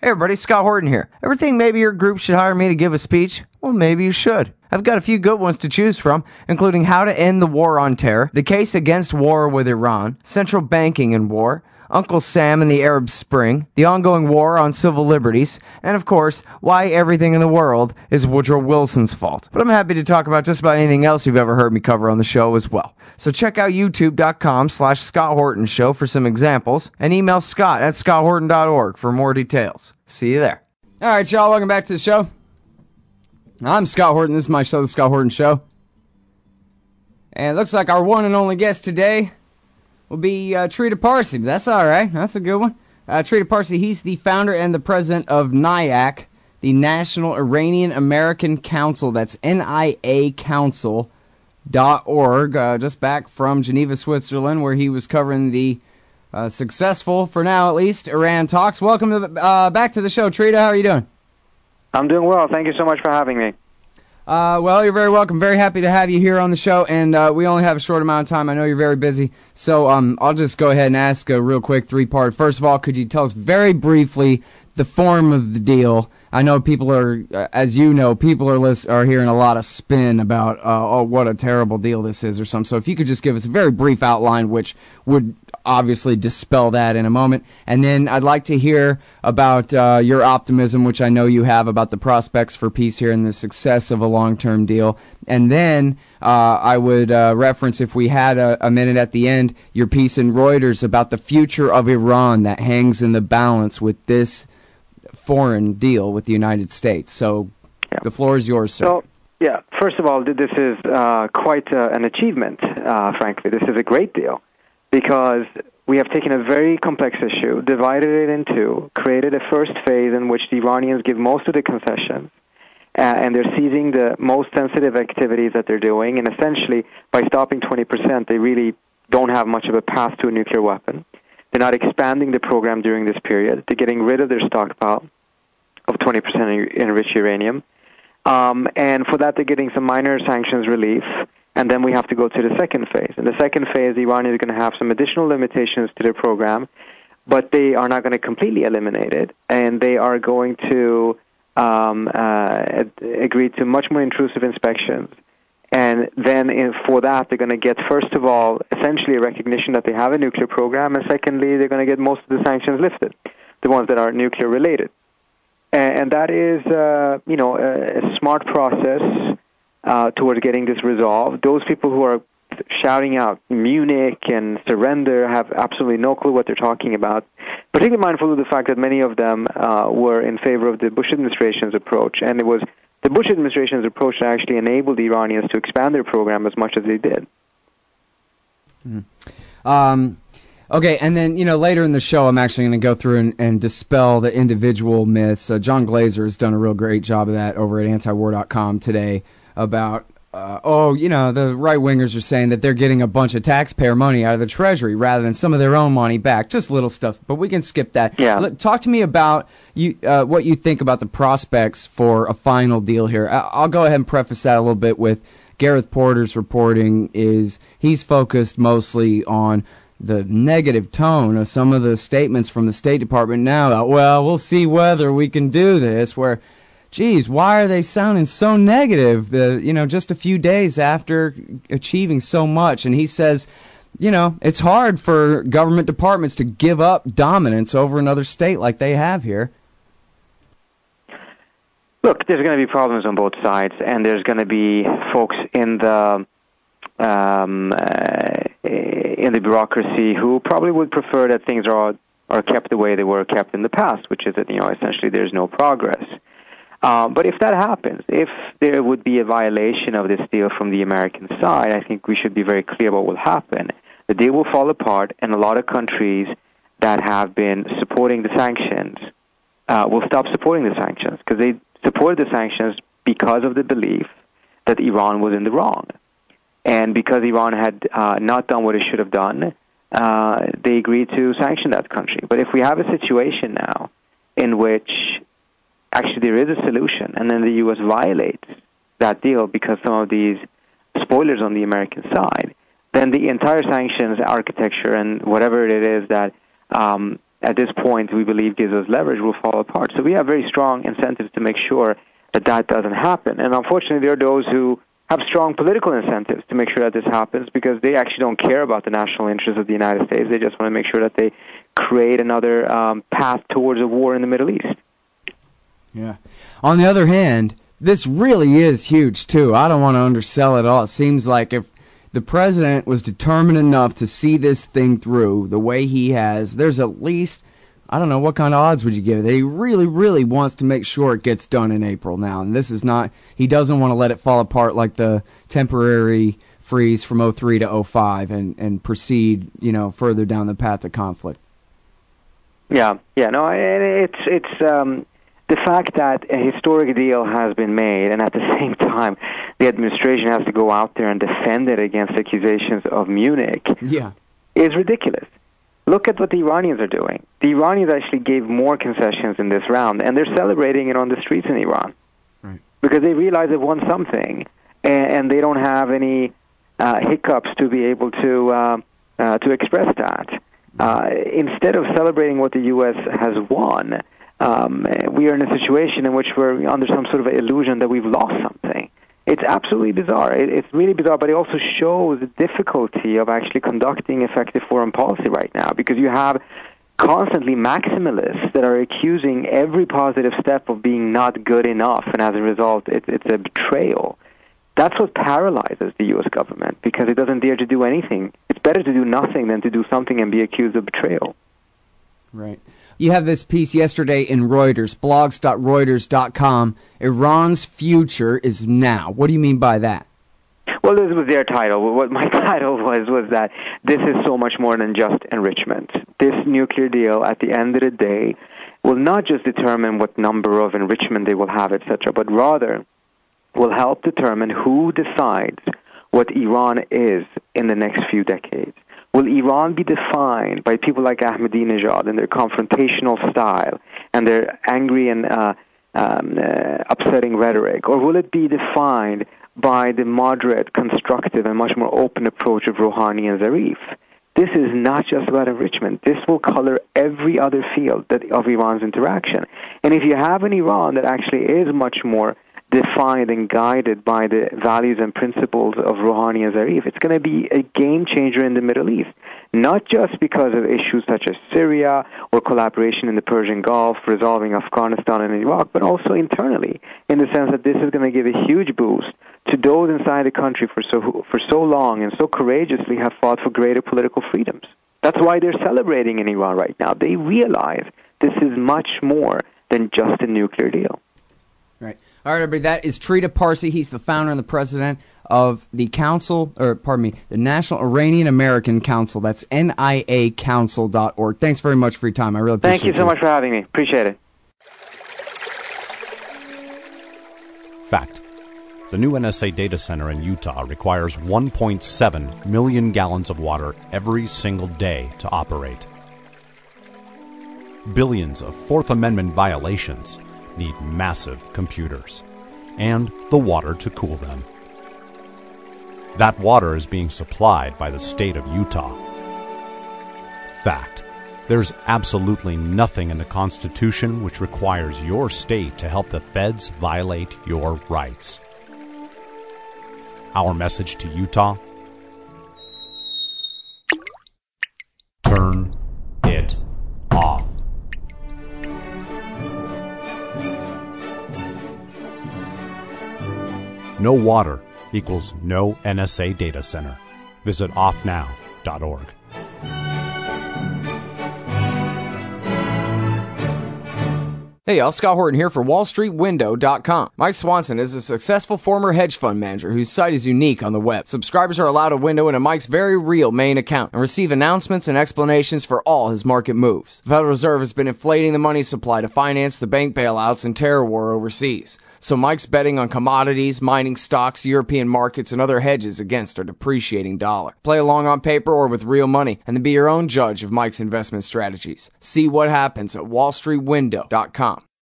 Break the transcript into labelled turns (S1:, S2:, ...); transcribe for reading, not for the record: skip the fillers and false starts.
S1: Hey everybody, Scott Horton here. Ever think maybe your group should hire me to give a speech? Well, maybe you should. I've got a few good ones to choose from, including how to end the war on terror, the case against war with Iran, central banking and war, Uncle Sam and the Arab Spring, the ongoing war on civil liberties, and of course, why everything in the world is Woodrow Wilson's fault. But I'm happy to talk about just about anything else you've ever heard me cover on the show as well. So check out youtube.com/Scott Horton Show for some examples, and email scott@scotthorton.org for more details. See you there. All right, y'all, welcome back to the show. I'm Scott Horton. This is my show, The Scott Horton Show. And it looks like our one and only guest today will be Trita Parsi. That's all right. That's a good one. Trita Parsi, he's the founder and the president of NIAC, the National Iranian American Council. That's NIACouncil.org. Just back from Geneva, Switzerland, where he was covering the successful, for now at least, Iran talks. Welcome to back to the show, Trita. How are you doing?
S2: I'm doing well. Thank you so much for having me.
S1: Well, you're very welcome. Very happy to have you here on the show, and we only have a short amount of time. I know you're very busy, so I'll just go ahead and ask a real quick three-part. First of all, could you tell us very briefly the form of the deal? I know people are, as you know, people are hearing a lot of spin about, oh, what a terrible deal this is or something. So if you could just give us a very brief outline, which would obviously dispel that in a moment. And then I'd like to hear about your optimism, which I know you have, about the prospects for peace here and the success of a long-term deal. And then I would reference, if we had a minute at the end, your piece in Reuters about the future of Iran that hangs in the balance with this foreign deal with the United States. So the floor is yours, sir.
S2: So, yeah, first of all, this is quite an achievement, frankly. This is a great deal because we have taken a very complex issue, divided it in two, created a first phase in which the Iranians give most of the concessions, and they're seizing the most sensitive activities that they're doing, and essentially, by stopping 20%, they really don't have much of a path to a nuclear weapon. They're not expanding the program during this period. They're getting rid of their stockpile of 20% enriched uranium. And for that, they're getting some minor sanctions relief. And then we have to go to the second phase. In the second phase, Iran is going to have some additional limitations to their program, but they are not going to completely eliminate it. And they are going to agree to much more intrusive inspections. And then for that, they're going to get, first of all, essentially a recognition that they have a nuclear program, and secondly, they're going to get most of the sanctions lifted, the ones that are nuclear-related. And that is, a smart process towards getting this resolved. Those people who are shouting out Munich and surrender have absolutely no clue what they're talking about, particularly mindful of the fact that many of them were in favor of the Bush administration's approach, and it was the Bush administration's approach that actually enabled the Iranians to expand their program as much as they did.
S1: Okay, and then, later in the show, I'm actually going to go through and dispel the individual myths. John Glazer has done a real great job of that over at antiwar.com today about, the right-wingers are saying that they're getting a bunch of taxpayer money out of the Treasury rather than some of their own money back. Just little stuff, but we can skip that.
S2: Yeah.
S1: Talk to me about what you think about the prospects for a final deal here. I'll go ahead and preface that a little bit with Gareth Porter's reporting. He's focused mostly on the negative tone of some of the statements from the State Department now. Well, we'll see whether we can do this, where, geez, why are they sounding so negative, just a few days after achieving so much? And he says, it's hard for government departments to give up dominance over another state like they have here.
S2: Look, there's going to be problems on both sides, and there's going to be folks in the bureaucracy who probably would prefer that things are kept the way they were kept in the past, which is that, essentially there's no progress. But if that happens, if there would be a violation of this deal from the American side, I think we should be very clear what will happen. The deal will fall apart, and a lot of countries that have been supporting the sanctions will stop supporting the sanctions, because they supported the sanctions because of the belief that Iran was in the wrong. And because Iran had not done what it should have done, they agreed to sanction that country. But if we have a situation now in which actually there is a solution, and then the U.S. violates that deal because some of these spoilers on the American side, then the entire sanctions architecture and whatever it is that at this point we believe gives us leverage will fall apart. So we have very strong incentives to make sure that that doesn't happen. And unfortunately, there are those who have strong political incentives to make sure that this happens because they actually don't care about the national interests of the United States. They just want to make sure that they create another path towards a war in the Middle East.
S1: Yeah. On the other hand, this really is huge, too. I don't want to undersell it all. It seems like if the president was determined enough to see this thing through the way he has, there's at least, I don't know, what kind of odds would you give it? That he really, really wants to make sure it gets done in April now. And this is not, he doesn't want to let it fall apart like the temporary freeze from 03 to 05 and proceed, further down the path of conflict.
S2: Yeah, no, it's the fact that a historic deal has been made, and at the same time, the administration has to go out there and defend it against accusations of Munich, is ridiculous. Look at what the Iranians are doing. The Iranians actually gave more concessions in this round, and they're celebrating it on the streets in Iran. Right. Because they realize they've won something, and they don't have any hiccups to be able to express that. Instead of celebrating what the U.S. has won, we are in a situation in which we're under some sort of illusion that we've lost something. It's absolutely bizarre. It's really bizarre, but it also shows the difficulty of actually conducting effective foreign policy right now, because you have constantly maximalists that are accusing every positive step of being not good enough, and as a result, it's a betrayal. That's what paralyzes the U.S. government, because it doesn't dare to do anything. It's better to do nothing than to do something and be accused of betrayal.
S1: Right. You have this piece yesterday in Reuters, blogs.reuters.com. Iran's future is now. What do you mean by that?
S2: Well, this was their title. What my title was that this is so much more than just enrichment. This nuclear deal, at the end of the day, will not just determine what number of enrichment they will have, etc., but rather will help determine who decides what Iran is in the next few decades. Will Iran be defined by people like Ahmadinejad and their confrontational style and their angry and upsetting rhetoric? Or will it be defined by the moderate, constructive, and much more open approach of Rouhani and Zarif? This is not just about enrichment. This will color every other field of Iran's interaction. And if you have an Iran that actually is much more defined and guided by the values and principles of Rouhani and Zarif, it's going to be a game changer in the Middle East, not just because of issues such as Syria or collaboration in the Persian Gulf, resolving Afghanistan and Iraq, but also internally, in the sense that this is going to give a huge boost to those inside the country for so long and so courageously have fought for greater political freedoms. That's why they're celebrating in Iran right now. They realize this is much more than just a nuclear deal.
S1: Right. All right, everybody, that is Trita Parsi. He's the founder and the president of the the National Iranian American Council. That's NIACouncil.org. Thanks very much for your time. I really appreciate it.
S2: Thank you so much for having me. Appreciate it.
S3: Fact. The new NSA data center in Utah requires 1.7 million gallons of water every single day to operate. Billions of Fourth Amendment violations need massive computers and the water to cool them. That water is being supplied by the state of Utah. Fact. There's absolutely nothing in the Constitution which requires your state to help the feds violate your rights. Our message to Utah: turn it off. No water equals no NSA data center. Visit offnow.org.
S1: Hey y'all, Scott Horton here for WallStreetWindow.com. Mike Swanson is a successful former hedge fund manager whose site is unique on the web. Subscribers are allowed a window into Mike's very real main account and receive announcements and explanations for all his market moves. The Federal Reserve has been inflating the money supply to finance the bank bailouts and terror war overseas. So Mike's betting on commodities, mining stocks, European markets, and other hedges against a depreciating dollar. Play along on paper or with real money, and then be your own judge of Mike's investment strategies. See what happens at WallStreetWindow.com.